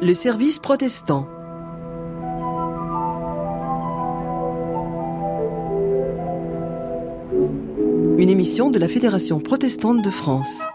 Le service protestant. Une émission de la Fédération protestante de France.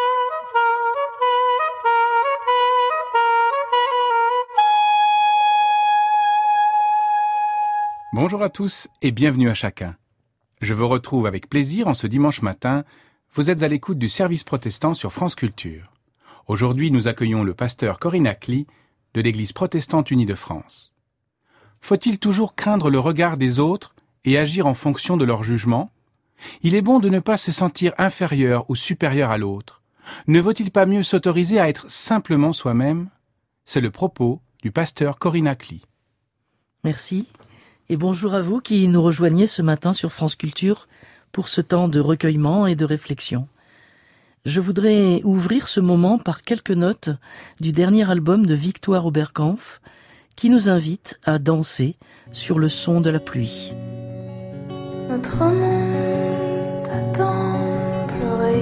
Bonjour à tous et bienvenue à chacun. Je vous retrouve avec plaisir en ce dimanche matin. Vous êtes à l'écoute du service protestant sur France Culture. Aujourd'hui, nous accueillons le pasteur Corinne Acli de l'Église protestante unie de France. Faut-il toujours craindre le regard des autres et agir en fonction de leur jugement ? Il est bon de ne pas se sentir inférieur ou supérieur à l'autre. Ne vaut-il pas mieux s'autoriser à être simplement soi-même ? C'est le propos du pasteur Corinne Acli. Merci et bonjour à vous qui nous rejoignez ce matin sur France Culture pour ce temps de recueillement et de réflexion. Je voudrais ouvrir ce moment par quelques notes du dernier album de Victoire Oberkampf qui nous invite à danser sur le son de la pluie. Notre monde a tant pleuré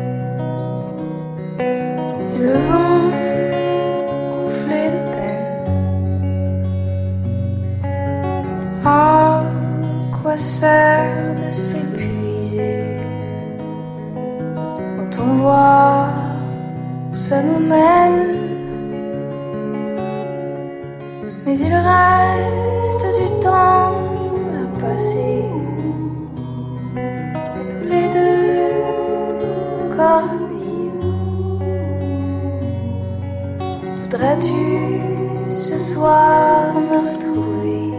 et le vent gonflé de peine. À quoi sert de s'épuiser quand on voit où ça nous mène? Mais il reste du temps à passer, tous les deux encore à vivre. Voudrais-tu ce soir me retrouver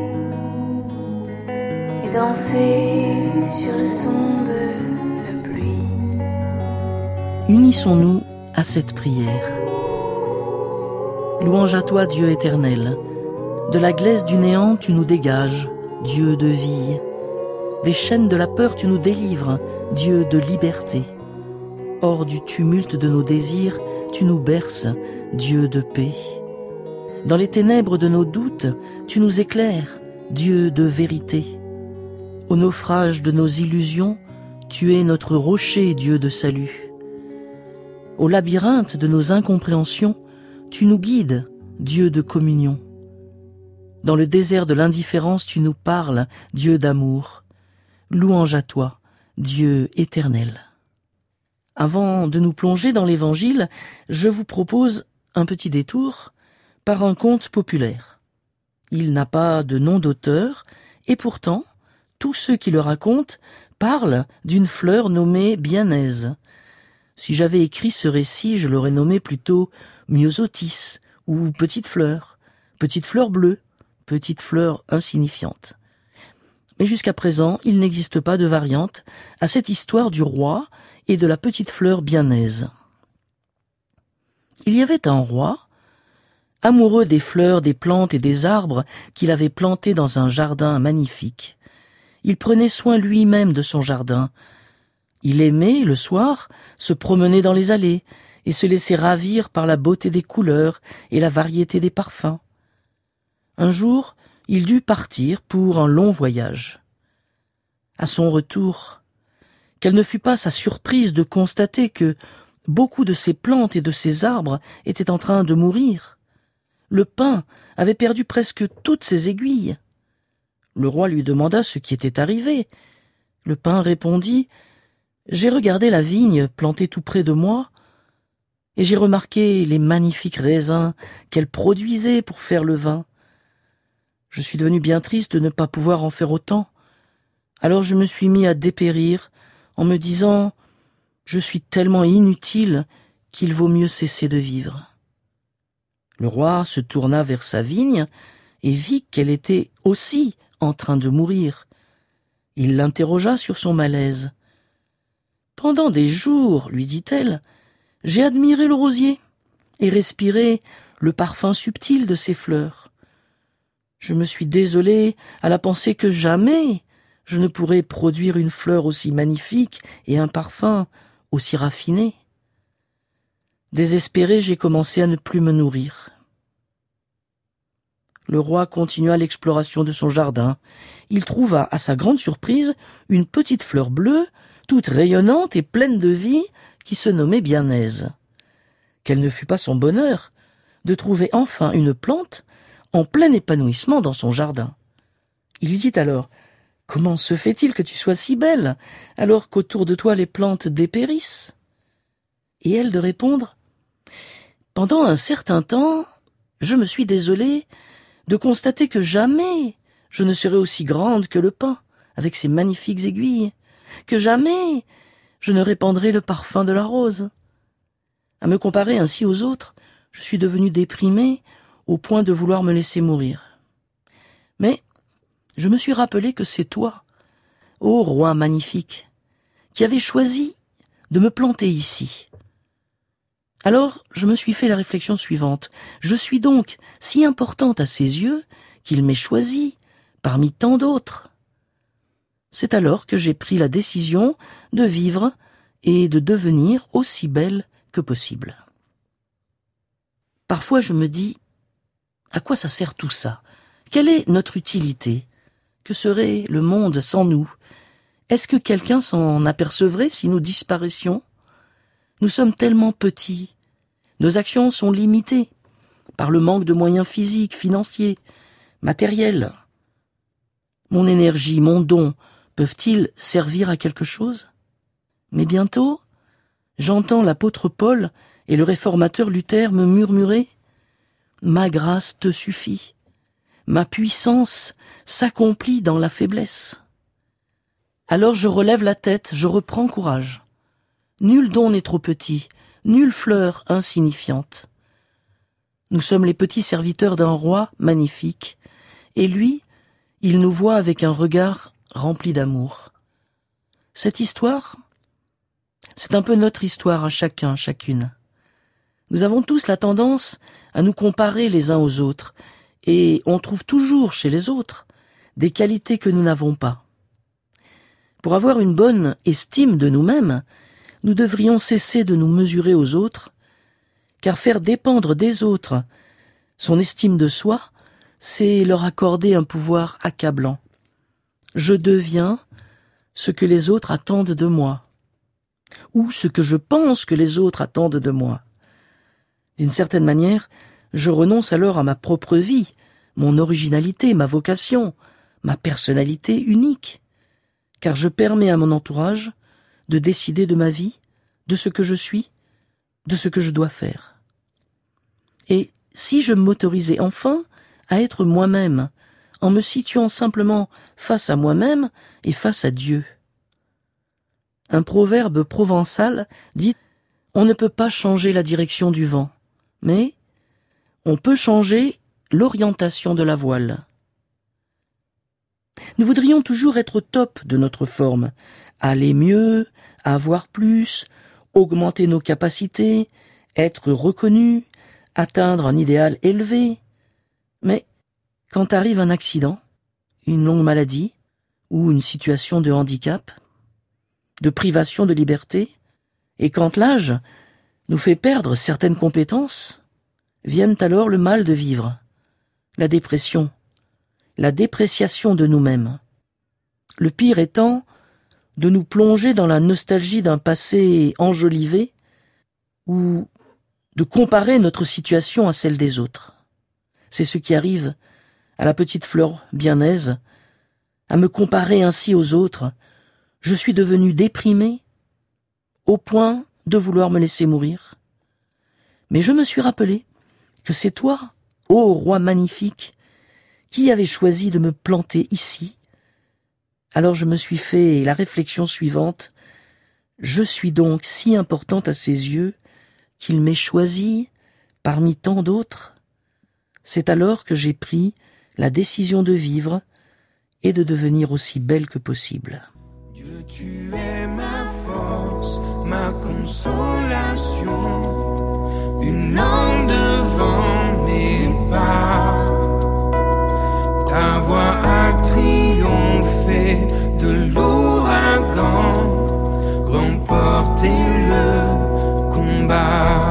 et danser sur le son de la pluie? Unissons-nous à cette prière. Louange à toi, Dieu éternel. De la glaise du néant, tu nous dégages, Dieu de vie. Des chaînes de la peur, tu nous délivres, Dieu de liberté. Hors du tumulte de nos désirs, tu nous berces, Dieu de paix. Dans les ténèbres de nos doutes, tu nous éclaires, Dieu de vérité. Au naufrage de nos illusions, tu es notre rocher, Dieu de salut. Au labyrinthe de nos incompréhensions, tu nous guides, Dieu de communion. Dans le désert de l'indifférence, tu nous parles, Dieu d'amour. Louange à toi, Dieu éternel. Avant de nous plonger dans l'Évangile, je vous propose un petit détour par un conte populaire. Il n'a pas de nom d'auteur, et pourtant, tous ceux qui le racontent parlent d'une fleur nommée Bianaise. Si j'avais écrit ce récit, je l'aurais nommé plutôt Myosotis, ou Petite fleur bleue, petite fleur insignifiante. Mais jusqu'à présent, il n'existe pas de variante à cette histoire du roi et de la petite fleur Bianaise. Il y avait un roi, amoureux des fleurs, des plantes et des arbres qu'il avait plantés dans un jardin magnifique. Il prenait soin lui-même de son jardin. Il aimait, le soir, se promener dans les allées et se laisser ravir par la beauté des couleurs et la variété des parfums. Un jour, il dut partir pour un long voyage. À son retour, quelle ne fut pas sa surprise de constater que beaucoup de ces plantes et de ces arbres étaient en train de mourir. Le pin avait perdu presque toutes ses aiguilles. Le roi lui demanda ce qui était arrivé. Le pin répondit « J'ai regardé la vigne plantée tout près de moi, et j'ai remarqué les magnifiques raisins qu'elle produisait pour faire le vin. Je suis devenu bien triste de ne pas pouvoir en faire autant. Alors je me suis mis à dépérir en me disant « Je suis tellement inutile qu'il vaut mieux cesser de vivre. » Le roi se tourna vers sa vigne et vit qu'elle était aussi en train de mourir. Il l'interrogea sur son malaise. « Pendant des jours, lui dit-elle, j'ai admiré le rosier et respiré le parfum subtil de ses fleurs. Je me suis désolé à la pensée que jamais je ne pourrais produire une fleur aussi magnifique et un parfum aussi raffiné. Désespéré, j'ai commencé à ne plus me nourrir. » Le roi continua l'exploration de son jardin. Il trouva, à sa grande surprise, une petite fleur bleue, toute rayonnante et pleine de vie, qui se nommait Bianaise. Quel ne fut pas son bonheur de trouver enfin une plante en plein épanouissement dans son jardin. Il lui dit alors « Comment se fait-il que tu sois si belle, alors qu'autour de toi les plantes dépérissent ?» Et elle de répondre « Pendant un certain temps, je me suis désolée de constater que jamais je ne serai aussi grande que le pin, avec ses magnifiques aiguilles, que jamais je ne répandrai le parfum de la rose. À me comparer ainsi aux autres, je suis devenue déprimée au point de vouloir me laisser mourir. Mais je me suis rappelé que c'est toi, ô roi magnifique, qui avais choisi de me planter ici. Alors je me suis fait la réflexion suivante. Je suis donc si importante à ses yeux qu'il m'ait choisie parmi tant d'autres. C'est alors que j'ai pris la décision de vivre et de devenir aussi belle que possible. Parfois je me dis, à quoi ça sert tout ça? Quelle est notre utilité? Que serait le monde sans nous? Est-ce que quelqu'un s'en apercevrait si nous disparaissions? Nous sommes tellement petits. Nos actions sont limitées par le manque de moyens physiques, financiers, matériels. Mon énergie, mon don, peuvent-ils servir à quelque chose? Mais bientôt, j'entends l'apôtre Paul et le réformateur Luther me murmurer « Ma grâce te suffit, ma puissance s'accomplit dans la faiblesse. » Alors je relève la tête, je reprends courage. Nul don n'est trop petit, nulle fleur insignifiante. Nous sommes les petits serviteurs d'un roi magnifique, et lui, il nous voit avec un regard rempli d'amour. Cette histoire, c'est un peu notre histoire à chacun, chacune. Nous avons tous la tendance à nous comparer les uns aux autres, et on trouve toujours chez les autres des qualités que nous n'avons pas. Pour avoir une bonne estime de nous-mêmes, nous devrions cesser de nous mesurer aux autres, car faire dépendre des autres son estime de soi, c'est leur accorder un pouvoir accablant. Je deviens ce que les autres attendent de moi, ou ce que je pense que les autres attendent de moi. D'une certaine manière, je renonce alors à ma propre vie, mon originalité, ma vocation, ma personnalité unique, car je permets à mon entourage de décider de ma vie, de ce que je suis, de ce que je dois faire. Et si je m'autorisais enfin à être moi-même, en me situant simplement face à moi-même et face à Dieu. Un proverbe provençal dit « On ne peut pas changer la direction du vent, mais on peut changer l'orientation de la voile. » Nous voudrions toujours être au top de notre forme, aller mieux, avoir plus, augmenter nos capacités, être reconnus, atteindre un idéal élevé. Mais quand arrive un accident, une longue maladie ou une situation de handicap, de privation de liberté, et quand l'âge nous fait perdre certaines compétences, viennent alors le mal de vivre, la dépression, la dépréciation de nous-mêmes. Le pire étant de nous plonger dans la nostalgie d'un passé enjolivé ou de comparer notre situation à celle des autres. C'est ce qui arrive à la petite Flore bien aise, à me comparer ainsi aux autres. Je suis devenu déprimé au point de vouloir me laisser mourir. Mais je me suis rappelé que c'est toi, ô roi magnifique, qui avais choisi de me planter ici. Alors je me suis fait la réflexion suivante. Je suis donc si importante à ses yeux qu'il m'ait choisi parmi tant d'autres. C'est alors que j'ai pris la décision de vivre et de devenir aussi belle que possible. Dieu, tu es ma force, ma consolation, une lampe devant mes pas. Ta voix a triomphé de l'ouragan, remporté le combat.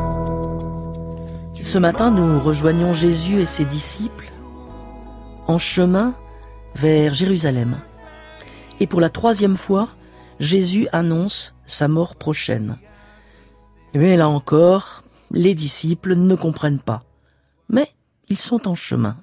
Ce matin, nous rejoignons Jésus et ses disciples en chemin vers Jérusalem. Et pour la 3e fois, Jésus annonce sa mort prochaine. Mais là encore, les disciples ne comprennent pas. Mais ils sont en chemin.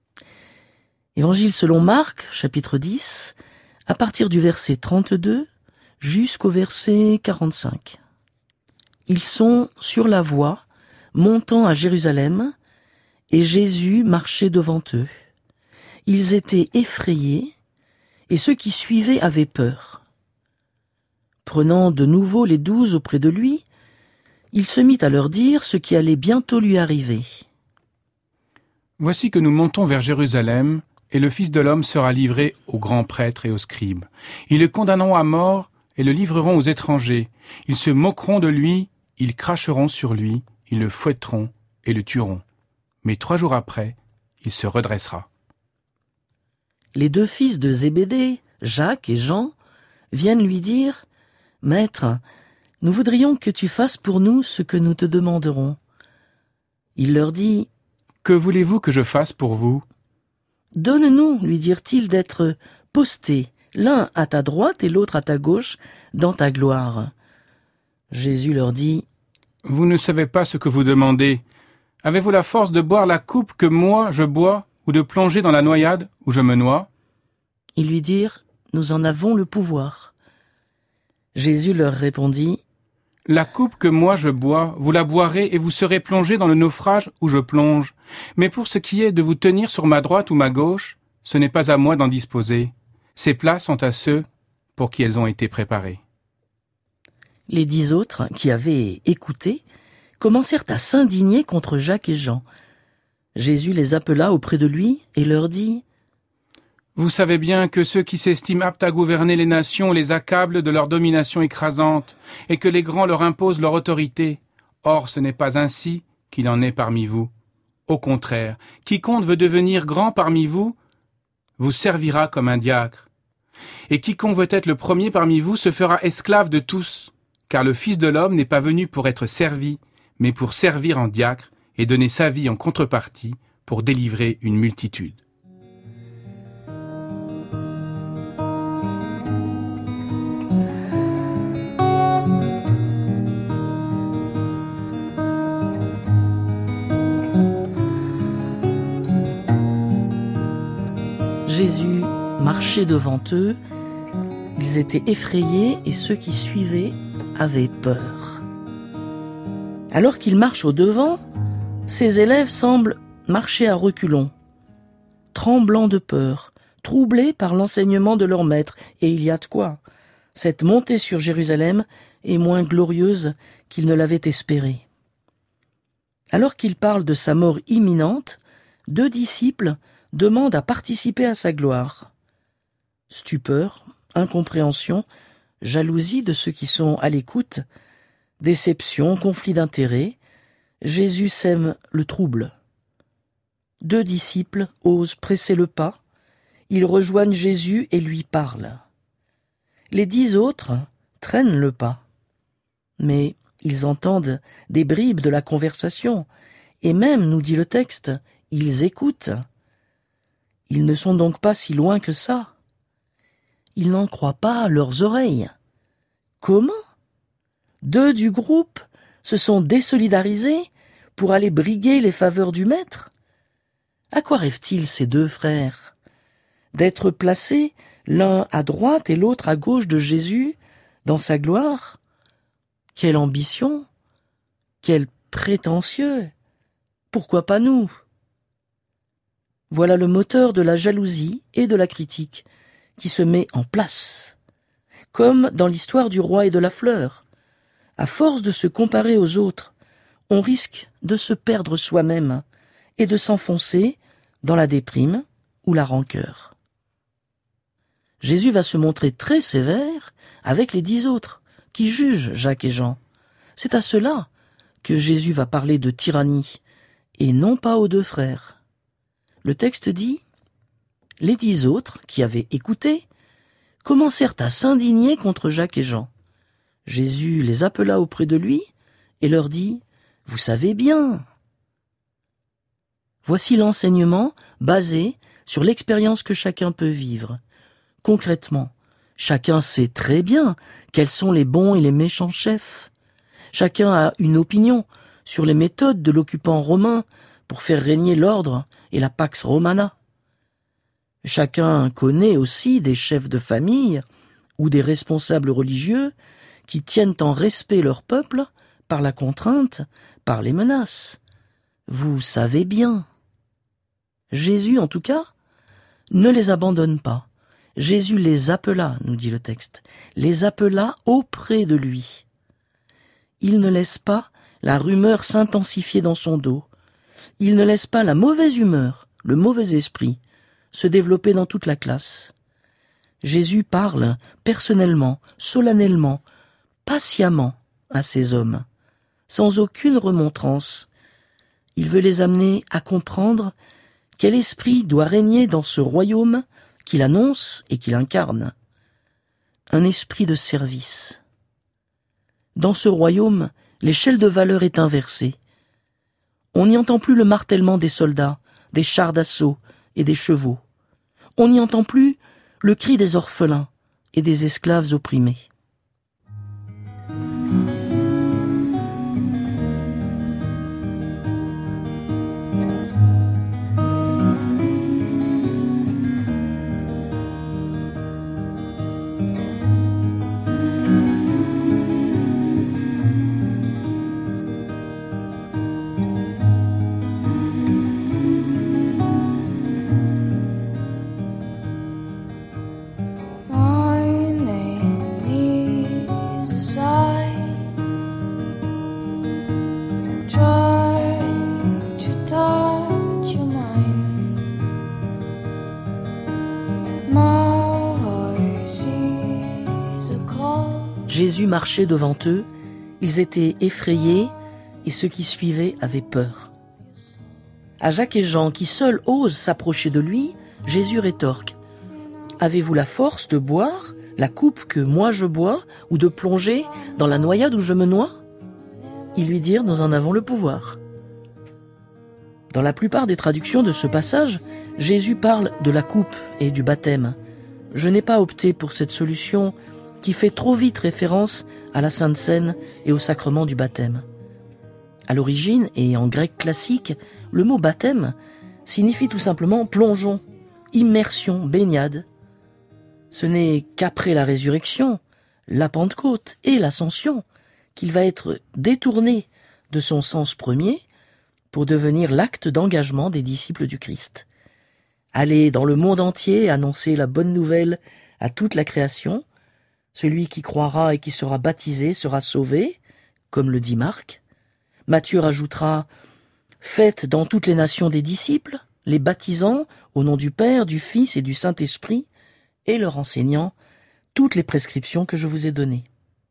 Évangile selon Marc, chapitre 10, à partir du verset 32 jusqu'au verset 45. Ils sont sur la voie, montant à Jérusalem, et Jésus marchait devant eux. Ils étaient effrayés, et ceux qui suivaient avaient peur. Prenant de nouveau les 12 auprès de lui, il se mit à leur dire ce qui allait bientôt lui arriver. Voici que nous montons vers Jérusalem, et le Fils de l'homme sera livré aux grands prêtres et aux scribes. Ils le condamneront à mort et le livreront aux étrangers. Ils se moqueront de lui, ils cracheront sur lui, ils le fouetteront et le tueront. Mais 3 jours après, il se redressera. Les 2 fils de Zébédée, Jacques et Jean, viennent lui dire « Maître, nous voudrions que tu fasses pour nous ce que nous te demanderons. » Il leur dit « Que voulez-vous que je fasse pour vous ?» « Donne-nous, lui dirent-ils, d'être postés, l'un à ta droite et l'autre à ta gauche, dans ta gloire. » Jésus leur dit « Vous ne savez pas ce que vous demandez. Avez-vous la force de boire la coupe que moi je bois, ou de plonger dans la noyade où je me noie ?» Ils lui dirent « Nous en avons le pouvoir. » Jésus leur répondit « La coupe que moi je bois, vous la boirez et vous serez plongés dans le naufrage où je plonge. Mais pour ce qui est de vous tenir sur ma droite ou ma gauche, ce n'est pas à moi d'en disposer. Ces places sont à ceux pour qui elles ont été préparées. » Les 10 autres, qui avaient écouté, commencèrent à s'indigner contre Jacques et Jean. Jésus les appela auprès de lui et leur dit « Vous savez bien que ceux qui s'estiment aptes à gouverner les nations les accablent de leur domination écrasante, et que les grands leur imposent leur autorité. Or, ce n'est pas ainsi qu'il en est parmi vous. Au contraire, quiconque veut devenir grand parmi vous, vous servira comme un diacre. Et quiconque veut être le premier parmi vous se fera esclave de tous, car le Fils de l'homme n'est pas venu pour être servi, mais pour servir en diacre et donner sa vie en contrepartie pour délivrer une multitude. » Jésus marchait devant eux, ils étaient effrayés et ceux qui suivaient avaient peur. Alors qu'il marche au devant, ses élèves semblent marcher à reculons, tremblants de peur, troublés par l'enseignement de leur maître, et il y a de quoi. Cette montée sur Jérusalem est moins glorieuse qu'ils ne l'avaient espéré. Alors qu'il parle de sa mort imminente, 2 disciples demandent à participer à sa gloire. Stupeur, incompréhension, jalousie de ceux qui sont à l'écoute, déception, conflit d'intérêts, Jésus sème le trouble. 2 disciples osent presser le pas, ils rejoignent Jésus et lui parlent. Les 10 autres traînent le pas, mais ils entendent des bribes de la conversation, et même, nous dit le texte, ils écoutent. Ils ne sont donc pas si loin que ça. Ils n'en croient pas à leurs oreilles. Comment ? 2 du groupe se sont désolidarisés pour aller briguer les faveurs du maître ? À quoi rêvent-ils ces 2 frères ? D'être placés l'un à droite et l'autre à gauche de Jésus dans sa gloire ? Quelle ambition ! Quel prétentieux ! Pourquoi pas nous ? Voilà le moteur de la jalousie et de la critique qui se met en place. Comme dans l'histoire du roi et de la fleur. À force de se comparer aux autres, on risque de se perdre soi-même et de s'enfoncer dans la déprime ou la rancœur. Jésus va se montrer très sévère avec les 10 autres qui jugent Jacques et Jean. C'est à ceux-là que Jésus va parler de tyrannie et non pas aux 2 frères. Le texte dit « Les 10 autres, qui avaient écouté, commencèrent à s'indigner contre Jacques et Jean. Jésus les appela auprès de lui et leur dit « Vous savez bien !» Voici l'enseignement basé sur l'expérience que chacun peut vivre. Concrètement, chacun sait très bien quels sont les bons et les méchants chefs. Chacun a une opinion sur les méthodes de l'occupant romain pour faire régner l'ordre et la pax romana. Chacun connaît aussi des chefs de famille ou des responsables religieux qui tiennent en respect leur peuple par la contrainte, par les menaces. Vous savez bien. Jésus, en tout cas, ne les abandonne pas. Jésus les appela, nous dit le texte, les appela auprès de lui. Il ne laisse pas la rumeur s'intensifier dans son dos. Il ne laisse pas la mauvaise humeur, le mauvais esprit, se développer dans toute la classe. Jésus parle personnellement, solennellement, patiemment à ces hommes, sans aucune remontrance. Il veut les amener à comprendre quel esprit doit régner dans ce royaume qu'il annonce et qu'il incarne. Un esprit de service. Dans ce royaume, l'échelle de valeur est inversée. On n'y entend plus le martèlement des soldats, des chars d'assaut et des chevaux. On n'y entend plus le cri des orphelins et des esclaves opprimés. Jésus marchait devant eux, ils étaient effrayés et ceux qui suivaient avaient peur. À Jacques et Jean, qui seuls osent s'approcher de lui, Jésus rétorque : « Avez-vous la force de boire la coupe que moi je bois ou de plonger dans la noyade où je me noie ?» Ils lui dirent : « Nous en avons le pouvoir. » Dans la plupart des traductions de ce passage, Jésus parle de la coupe et du baptême. Je n'ai pas opté pour cette solution qui fait trop vite référence à la Sainte Seine et au sacrement du baptême. À l'origine, et en grec classique, le mot baptême signifie tout simplement plongeon, immersion, baignade. Ce n'est qu'après la résurrection, la Pentecôte et l'Ascension qu'il va être détourné de son sens premier pour devenir l'acte d'engagement des disciples du Christ. Aller dans le monde entier annoncer la bonne nouvelle à toute la création. Celui qui croira et qui sera baptisé sera sauvé, comme le dit Marc. Matthieu rajoutera « Faites dans toutes les nations des disciples, les baptisant au nom du Père, du Fils et du Saint-Esprit, et leur enseignant toutes les prescriptions que je vous ai données. »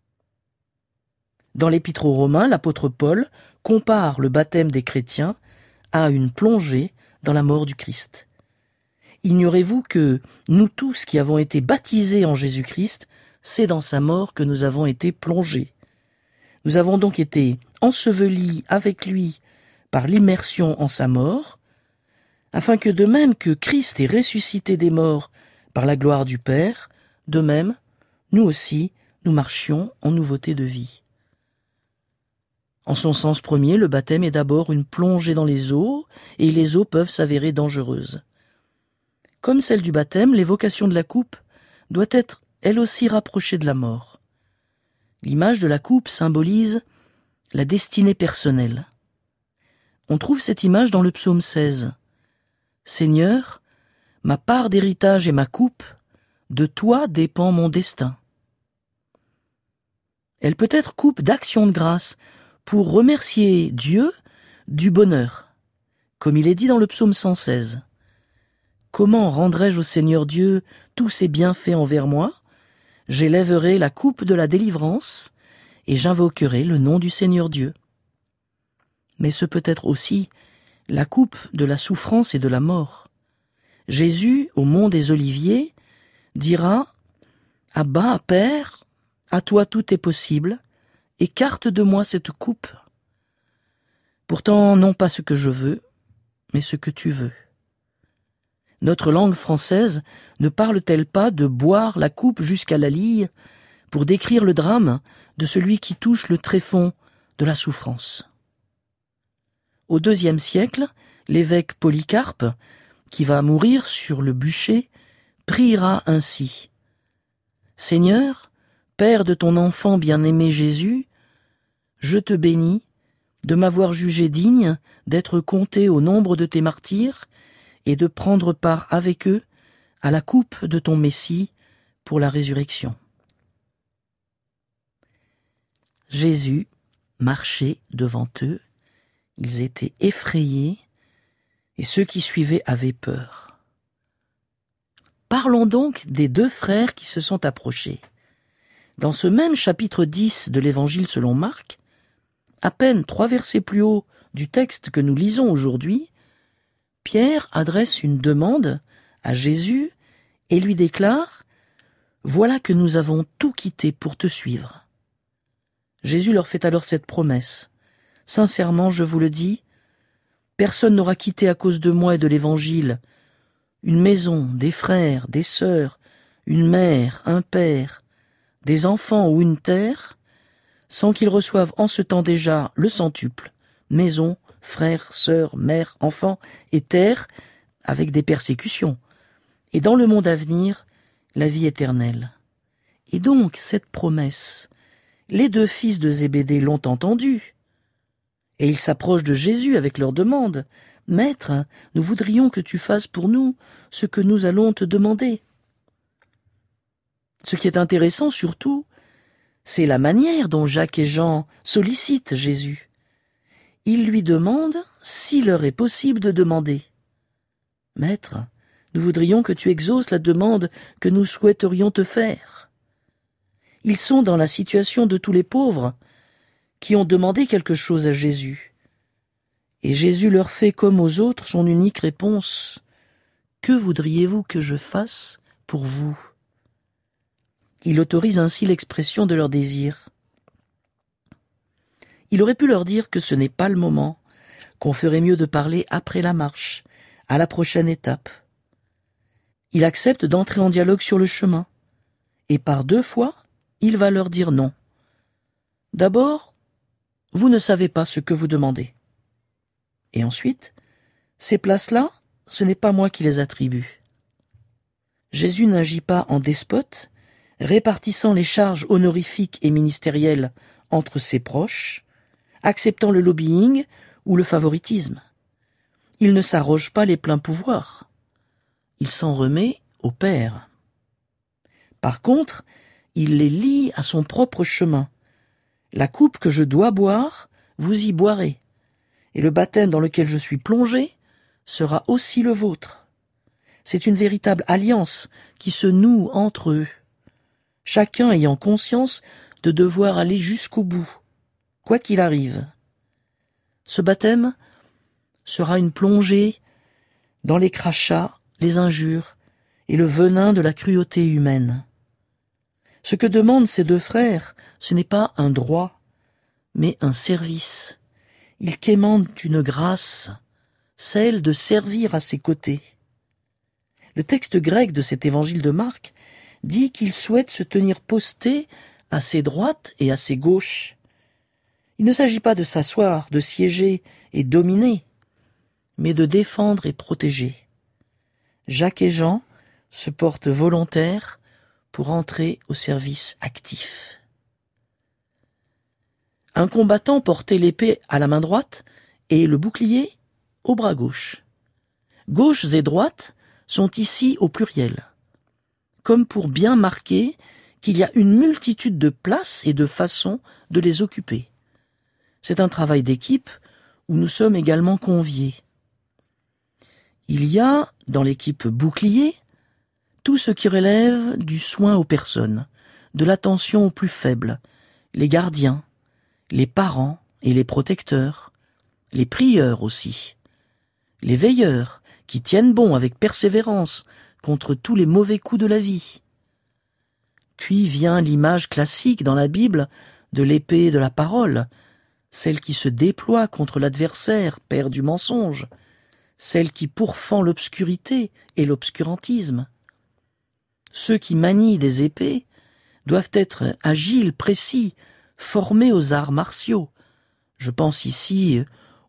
Dans l'Épître aux Romains, l'apôtre Paul compare le baptême des chrétiens à une plongée dans la mort du Christ. Ignorez-vous que nous tous qui avons été baptisés en Jésus-Christ, c'est dans sa mort que nous avons été plongés. Nous avons donc été ensevelis avec lui par l'immersion en sa mort, afin que de même que Christ est ressuscité des morts par la gloire du Père, de même, nous aussi, nous marchions en nouveauté de vie. En son sens premier, le baptême est d'abord une plongée dans les eaux, et les eaux peuvent s'avérer dangereuses. Comme celle du baptême, l'évocation de la coupe doit être elle aussi rapprochée de la mort. L'image de la coupe symbolise la destinée personnelle. On trouve cette image dans le psaume 16. « Seigneur, ma part d'héritage et ma coupe, de toi dépend mon destin. » Elle peut être coupe d'action de grâce pour remercier Dieu du bonheur, comme il est dit dans le psaume 116. « Comment rendrai-je au Seigneur Dieu tous ses bienfaits envers moi ? J'élèverai la coupe de la délivrance et j'invoquerai le nom du Seigneur Dieu. » Mais ce peut être aussi la coupe de la souffrance et de la mort. Jésus, au mont des Oliviers, dira « Abba, Père, à toi tout est possible, écarte de moi cette coupe. Pourtant, non pas ce que je veux, mais ce que tu veux. » Notre langue française ne parle-t-elle pas de boire la coupe jusqu'à la lie pour décrire le drame de celui qui touche le tréfonds de la souffrance ? Au IIe siècle, l'évêque Polycarpe, qui va mourir sur le bûcher, priera ainsi. « Seigneur, Père de ton enfant bien-aimé Jésus, je te bénis de m'avoir jugé digne d'être compté au nombre de tes martyrs et de prendre part avec eux à la coupe de ton Messie pour la résurrection. » Jésus marchait devant eux, ils étaient effrayés et ceux qui suivaient avaient peur. Parlons donc des deux frères qui se sont approchés. Dans ce même chapitre 10 de l'Évangile selon Marc, à peine 3 versets plus haut du texte que nous lisons aujourd'hui, Pierre adresse une demande à Jésus et lui déclare « Voilà que nous avons tout quitté pour te suivre. » Jésus leur fait alors cette promesse. « Sincèrement, je vous le dis, personne n'aura quitté à cause de moi et de l'Évangile une maison, des frères, des sœurs, une mère, un père, des enfants ou une terre, sans qu'ils reçoivent en ce temps déjà le centuple, maison, frères, sœurs, mères, enfants et terre, avec des persécutions, et dans le monde à venir, la vie éternelle. » Et donc, cette promesse, les deux fils de Zébédée l'ont entendue, et ils s'approchent de Jésus avec leur demande. « Maître, nous voudrions que tu fasses pour nous ce que nous allons te demander. » Ce qui est intéressant surtout, c'est la manière dont Jacques et Jean sollicitent Jésus. Ils lui demandent s'il leur est possible de demander. « Maître, nous voudrions que tu exauces la demande que nous souhaiterions te faire. » Ils sont dans la situation de tous les pauvres qui ont demandé quelque chose à Jésus. Et Jésus leur fait comme aux autres son unique réponse. « Que voudriez-vous que je fasse pour vous ?» Il autorise ainsi l'expression de leurs désirs. Il aurait pu leur dire que ce n'est pas le moment, qu'on ferait mieux de parler après la marche, à la prochaine étape. Il accepte d'entrer en dialogue sur le chemin, et par 2 fois, il va leur dire non. D'abord, vous ne savez pas ce que vous demandez. Et ensuite, ces places-là, ce n'est pas moi qui les attribue. Jésus n'agit pas en despote, répartissant les charges honorifiques et ministérielles entre ses proches, acceptant le lobbying ou le favoritisme. Il ne s'arroge pas les pleins pouvoirs. Il s'en remet au Père. Par contre, il les lie à son propre chemin. La coupe que je dois boire, vous y boirez. Et le baptême dans lequel je suis plongé sera aussi le vôtre. C'est une véritable alliance qui se noue entre eux, chacun ayant conscience de devoir aller jusqu'au bout, quoi qu'il arrive. Ce baptême sera une plongée dans les crachats, les injures et le venin de la cruauté humaine. Ce que demandent ces 2 frères, ce n'est pas un droit, mais un service. Ils quémandent une grâce, celle de servir à ses côtés. Le texte grec de cet évangile de Marc dit qu'ils souhaitent se tenir postés à ses droites et à ses gauches. Il ne s'agit pas de s'asseoir, de siéger et dominer, mais de défendre et protéger. Jacques et Jean se portent volontaires pour entrer au service actif. Un combattant portait l'épée à la main droite et le bouclier au bras gauche. Gauches et droites sont ici au pluriel, comme pour bien marquer qu'il y a une multitude de places et de façons de les occuper. C'est un travail d'équipe où nous sommes également conviés. Il y a, dans l'équipe bouclier, tout ce qui relève du soin aux personnes, de l'attention aux plus faibles, les gardiens, les parents et les protecteurs, les prieurs aussi, les veilleurs qui tiennent bon avec persévérance contre tous les mauvais coups de la vie. Puis vient l'image classique dans la Bible de l'épée de la parole, celle qui se déploie contre l'adversaire, père du mensonge, celle qui pourfend l'obscurité et l'obscurantisme. Ceux qui manient des épées doivent être agiles, précis, formés aux arts martiaux. Je pense ici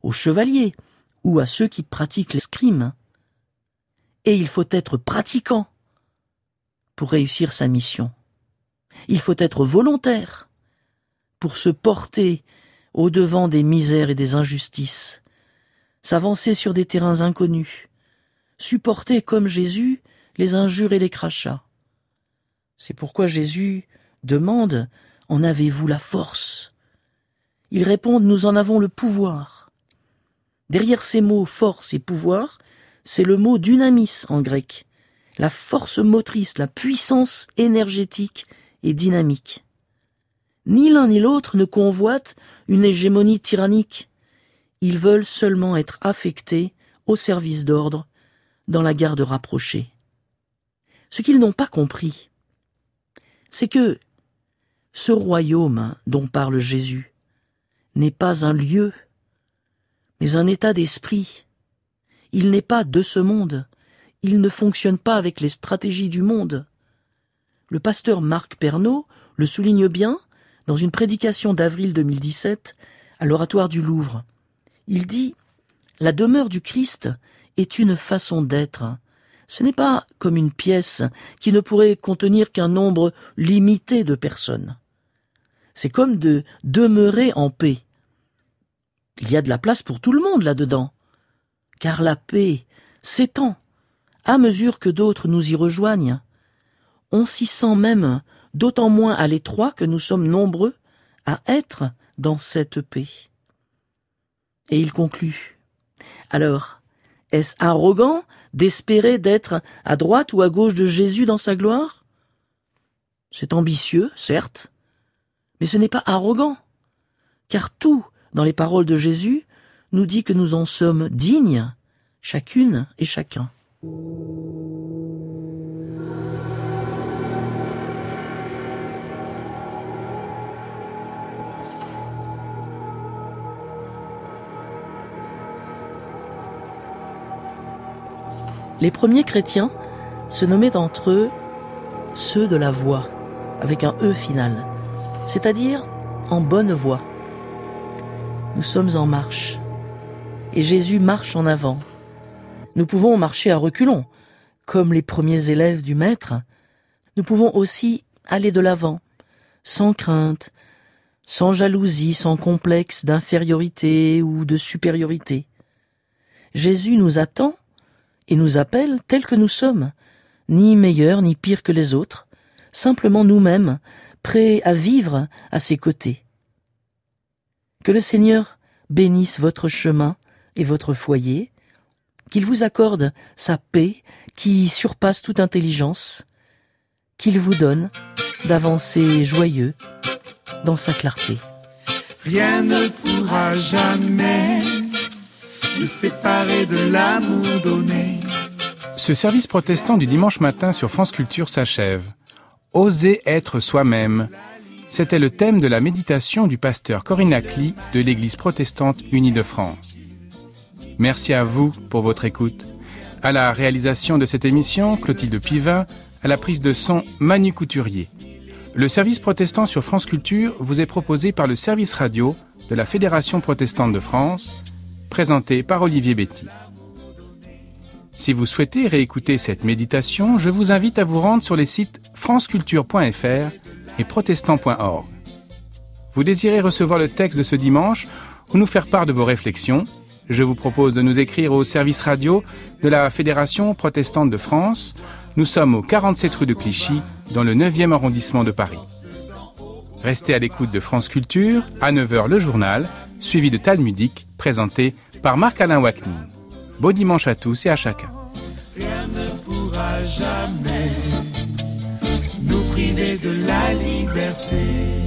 aux chevaliers ou à ceux qui pratiquent l'escrime. Et il faut être pratiquant pour réussir sa mission. Il faut être volontaire pour se porter au-devant des misères et des injustices, s'avancer sur des terrains inconnus, supporter comme Jésus les injures et les crachats. C'est pourquoi Jésus demande « En avez-vous la force ?» Ils répondent « Nous en avons le pouvoir ». Derrière ces mots « force » et « pouvoir », c'est le mot « dynamis » en grec, la force motrice, la puissance énergétique et dynamique. Ni l'un ni l'autre ne convoitent une hégémonie tyrannique. Ils veulent seulement être affectés au service d'ordre, dans la garde rapprochée. Ce qu'ils n'ont pas compris, c'est que ce royaume dont parle Jésus n'est pas un lieu, mais un état d'esprit. Il n'est pas de ce monde. Il ne fonctionne pas avec les stratégies du monde. Le pasteur Marc Pernaut le souligne bien dans une prédication d'avril 2017 à l'Oratoire du Louvre. Il dit « La demeure du Christ est une façon d'être. Ce n'est pas comme une pièce qui ne pourrait contenir qu'un nombre limité de personnes. C'est comme de demeurer en paix. Il y a de la place pour tout le monde là-dedans, car la paix s'étend à mesure que d'autres nous y rejoignent. On s'y sent même d'autant moins à l'étroit que nous sommes nombreux à être dans cette paix. » Et il conclut. Alors, est-ce arrogant d'espérer d'être à droite ou à gauche de Jésus dans sa gloire ? C'est ambitieux, certes, mais ce n'est pas arrogant, car tout dans les paroles de Jésus nous dit que nous en sommes dignes, chacune et chacun. Les premiers chrétiens se nommaient entre eux ceux de la voie, avec un E final, c'est-à-dire en bonne voie. Nous sommes en marche, et Jésus marche en avant. Nous pouvons marcher à reculons, comme les premiers élèves du Maître. Nous pouvons aussi aller de l'avant, sans crainte, sans jalousie, sans complexe d'infériorité ou de supériorité. Jésus nous attend et nous appelle tels que nous sommes, ni meilleurs ni pires que les autres, simplement nous-mêmes, prêts à vivre à ses côtés. Que le Seigneur bénisse votre chemin et votre foyer, qu'il vous accorde sa paix qui surpasse toute intelligence, qu'il vous donne d'avancer joyeux dans sa clarté. Rien ne pourra jamais nous séparer de l'amour donné. Ce service protestant du dimanche matin sur France Culture s'achève. Oser être soi-même. C'était le thème de la méditation du pasteur Corinne Acli de l'Église protestante unie de France. Merci à vous pour votre écoute. À la réalisation de cette émission, Clotilde Pivin, à la prise de son, Manu Couturier. Le service protestant sur France Culture vous est proposé par le service radio de la Fédération protestante de France, présenté par Olivier Betty. Si vous souhaitez réécouter cette méditation, je vous invite à vous rendre sur les sites franceculture.fr et protestant.org. Vous désirez recevoir le texte de ce dimanche ou nous faire part de vos réflexions ? Je vous propose de nous écrire au service radio de la Fédération protestante de France. Nous sommes au 47 rue de Clichy, dans le 9e arrondissement de Paris. Restez à l'écoute de France Culture, à 9h le journal, suivi de Talmudique, présenté par Marc-Alain Wacnin. Beau dimanche à tous et à chacun. Rien ne pourra jamais nous priver de la liberté.